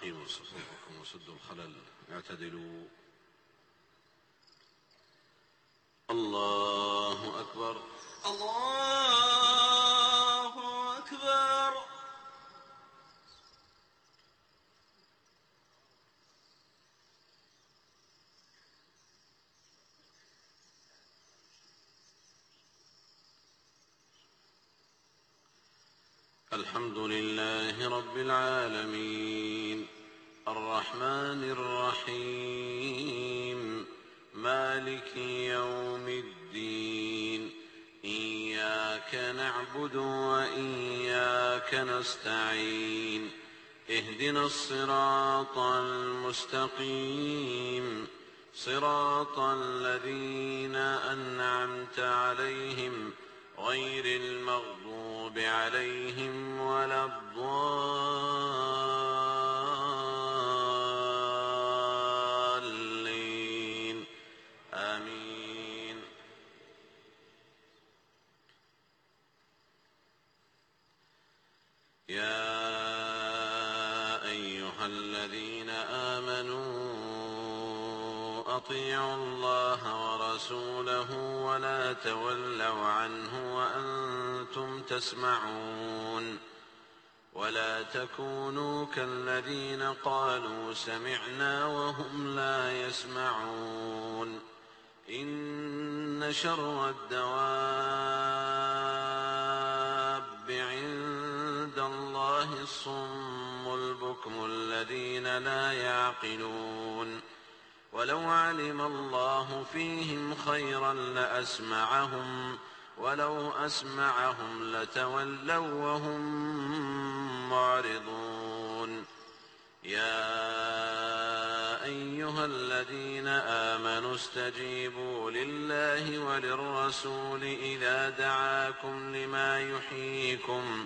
أقيموا صفوفكم وسدوا الخلل، اعتدلوا. الله أكبر. الله أكبر. الحمد لله رب العالمين، الرحمن الرحيم، مالك يوم الدين، إياك نعبد وإياك نستعين، اهدنا الصراط المستقيم، صراط الذين أنعمت عليهم غير المغضوب عليهم ولا الضالين، آمين. يا أيها الذين آمنوا أطيعوا الله ورسوله ولا تولوا عنه وأنتم تسمعون، ولا تكونوا كالذين قالوا سمعنا وهم لا يسمعون. إن شر الدواب عند الله الصم البكم الذين لا يعقلون. ولو علم الله فيهم خيرا لأسمعهم، ولو أسمعهم لتولوا وهم معرضون. يا أيها الذين آمنوا استجيبوا لله وللرسول إذا دعاكم لما يحييكم،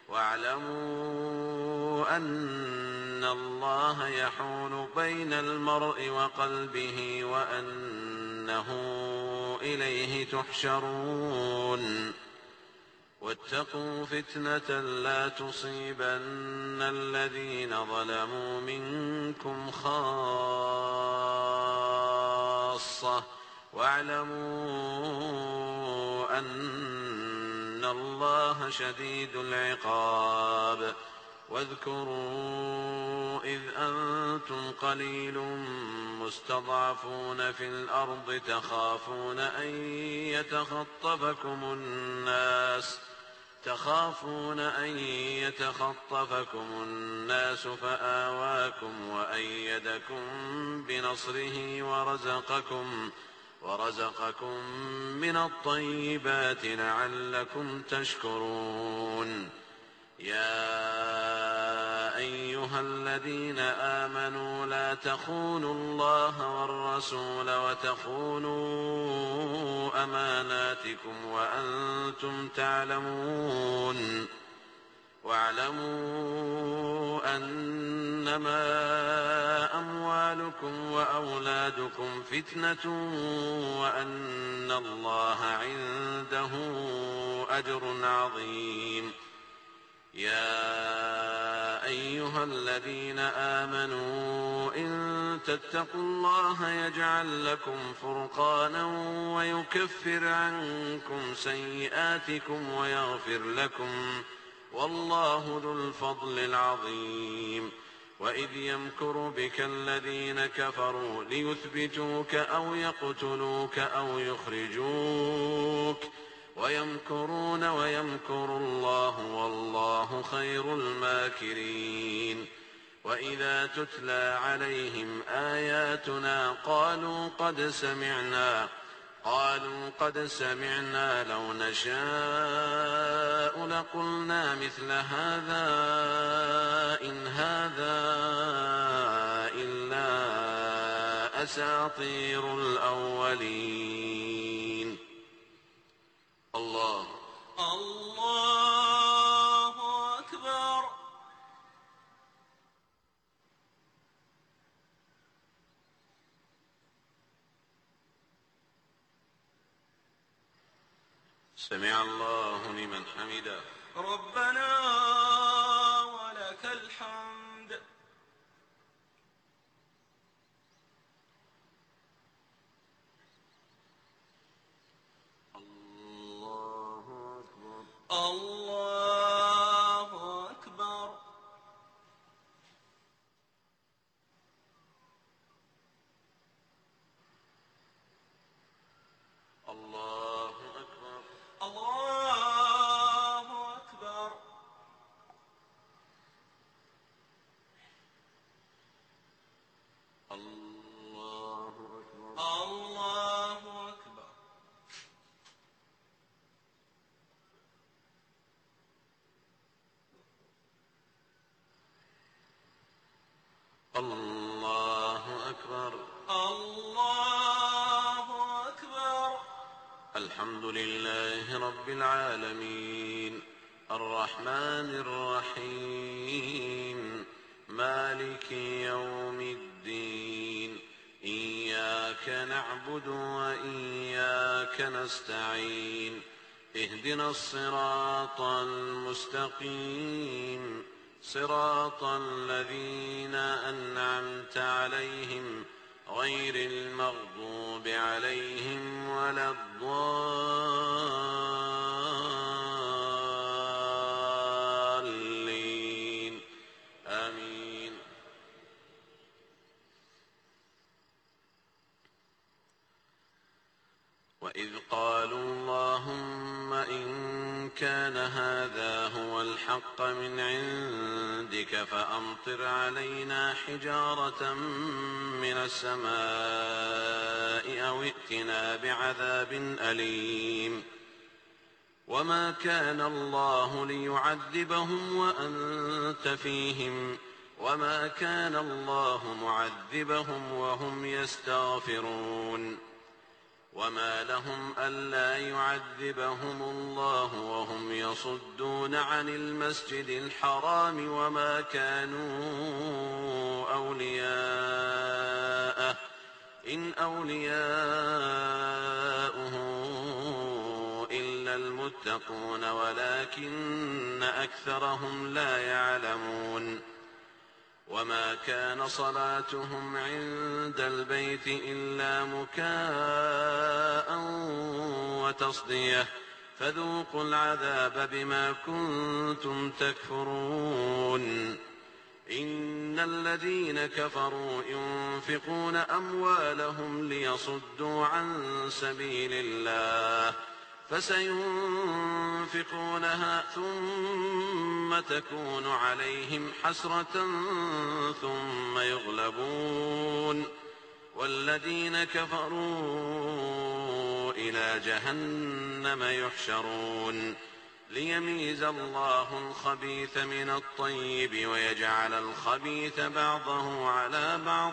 واعلموا أن الله يحول بين المرء وقلبه وأنه إليه تحشرون. واتقوا فتنة لا تصيبن الذين ظلموا منكم خاصة، واعلموا أن الله شديد العقاب. واذكروا إذ أنتم قليل مستضعفون في الأرض تخافون أن يتخطفكم الناس فآواكم وأيدكم بنصره ورزقكم من الطيبات لعلكم تشكرون. يا أيها الذين آمنوا لا تخونوا الله والرسول وتخونوا أماناتكم وأنتم تعلمون. واعلموا أنما أموالكم وأولادكم فتنة وأن الله عنده أجر عظيم. يا أيها الذين آمنوا إن تتقوا الله يجعل لكم فرقانا ويكفر عنكم سيئاتكم ويغفر لكم، والله ذو الفضل العظيم. وإذ يمكر بك الذين كفروا ليثبتوك أو يقتلوك أو يخرجوك، ويمكرون ويمكر الله والله خير الماكرين. وإذا تتلى عليهم آياتنا قالوا قد سمعنا لو نشاء لقلنا مثل هذا إن هذا إلا أساطير الأولين. الله أكبر. سمع الله لمن حمده. ربنا ولك الحمد. الله أكبر. الله أكبر. الله أكبر. الله أكبر. الله أكبر. الله أكبر. الله أكبر. الحمد لله رب العالمين الرحمن الرحيم مالك يوم الدين إياك نعبد وإياك نستعين اهدنا الصراط المستقيم صراط الذين أنعمت عليهم غير المغضوب عليهم ولا الضالين آمين. وإذ قالوا اللهم إن كان هذا هو الحق من عندك فأمطر علينا حجارة من السماء أو ائتنا بعذاب أليم. وما كان الله ليعذبهم وأنت فيهم وما كان الله معذبهم وهم يستغفرون. وما لهم ألا يعذبهم الله وهم يصدون عن المسجد الحرام وما كانوا أولياءه إن أولياؤه إلا المتقون ولكن أكثرهم لا يعلمون. وما كان صلاتهم عند البيت إلا مكاء وتصدية فذوقوا العذاب بما كنتم تكفرون. إن الذين كفروا ينفقون أموالهم ليصدوا عن سبيل الله فسينفقونها ثم تكون عليهم حسرة ثم يغلبون والذين كفروا إلى جهنم يحشرون. ليميز الله الخبيث من الطيب ويجعل الخبيث بعضه على بعض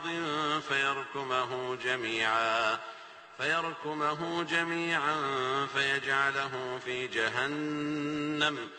فيركمه جميعا فيجعله في جهنم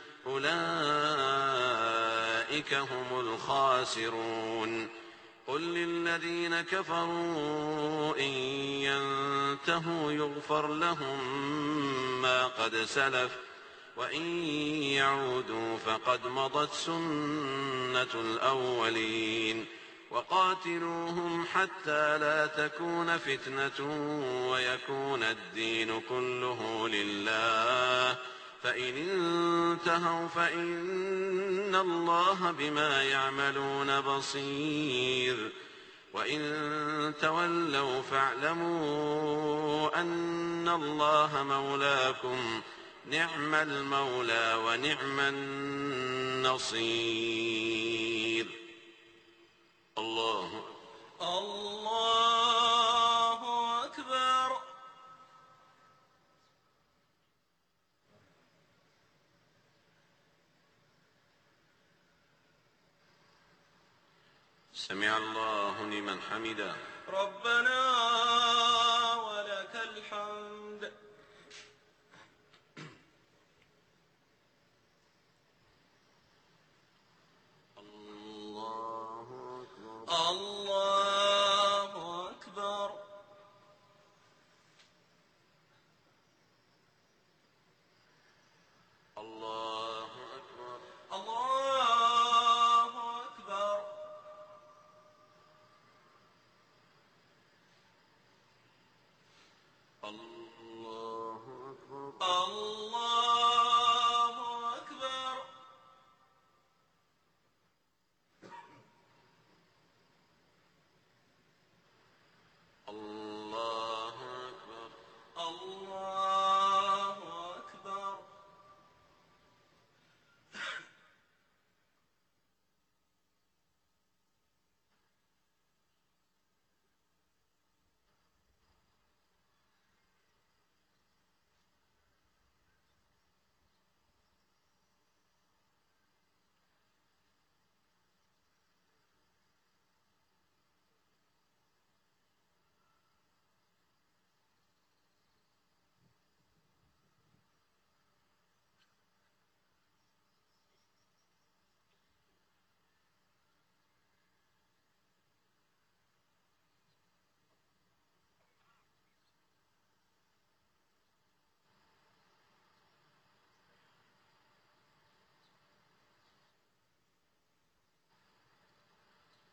أولئك هم الخاسرون. قل للذين كفروا إن ينتهوا يغفر لهم ما قد سلف وإن يعودوا فقد مضت سنة الأولين. وقاتلوهم حتى لا تكون فتنة ويكون الدين كله لله فإن انتهوا فإن الله بما يعملون بصير. وإن تولوا فاعلموا أن الله مولاكم نعم المولى ونعم النصير. الله أكبر. سمع الله لمن حمده. ربنا ولك الحمد. الله أكبر. الله أكبر. الله أكبر. الله أكبر. الله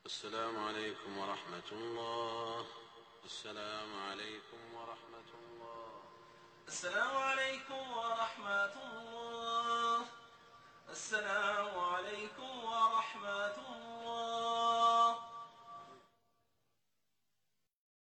السلام عليكم ورحمة الله. السلام عليكم ورحمة الله. السلام عليكم ورحمة الله.